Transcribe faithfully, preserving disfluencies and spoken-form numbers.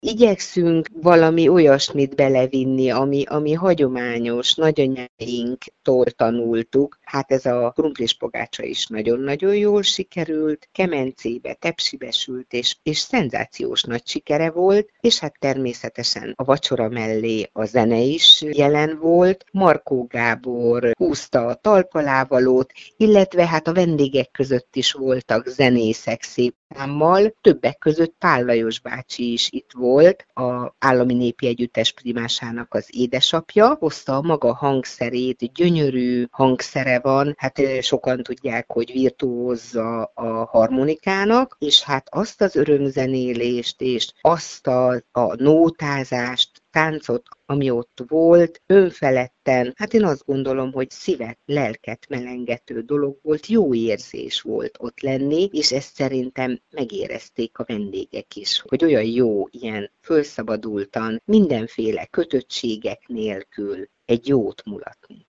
Igyekszünk valami olyasmit belevinni, ami, ami hagyományos, nagyanyáinktól tanultuk. Hát ez a krumplis pogácsa is nagyon-nagyon jól sikerült, kemencébe, tepsibe sült, és, és szenzációs nagy sikere volt, és hát természetesen a vacsora mellé a zene is jelen volt. Markó Gábor húzta a talpalávalót, illetve hát a vendégek között is voltak zenészek szép számmal, többek között Pál Lajos bácsi is itt volt, a Állami Népi Együttes primásának az édesapja, hozta a maga hangszerét, gyönyörű hangszere van, hát sokan tudják, hogy virtuózza a harmonikának, és hát azt az örömzenélést, és azt a, a nótázást, táncot, ami ott volt, önfeledten, hát én azt gondolom, hogy szívet, lelket melengető dolog volt, jó érzés volt ott lenni, és ezt szerintem megérezték a vendégek is, hogy olyan jó, ilyen fölszabadultan, mindenféle kötöttségek nélkül egy jót mulatni.